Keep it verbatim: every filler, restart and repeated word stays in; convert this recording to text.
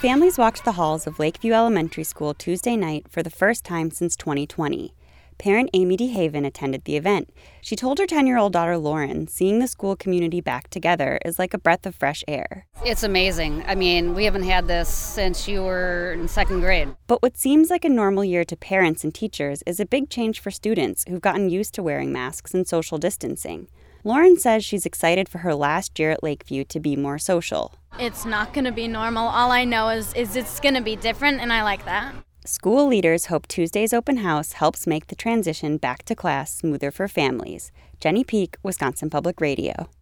Families walked the halls of Lakeview Elementary School Tuesday night for the first time since twenty twenty. Parent Amy DeHaven attended the event. She told her ten-year-old daughter Lauren, seeing the school community back together is like a breath of fresh air. It's amazing. I mean, we haven't had this since you were in second grade. But what seems like a normal year to parents and teachers is a big change for students who've gotten used to wearing masks and social distancing. Lauren says she's excited for her last year at Lakeview to be more social. It's not going to be normal. All I know is, is it's going to be different, and I like that. School leaders hope Tuesday's open house helps make the transition back to class smoother for families. Jenny Peak, Wisconsin Public Radio.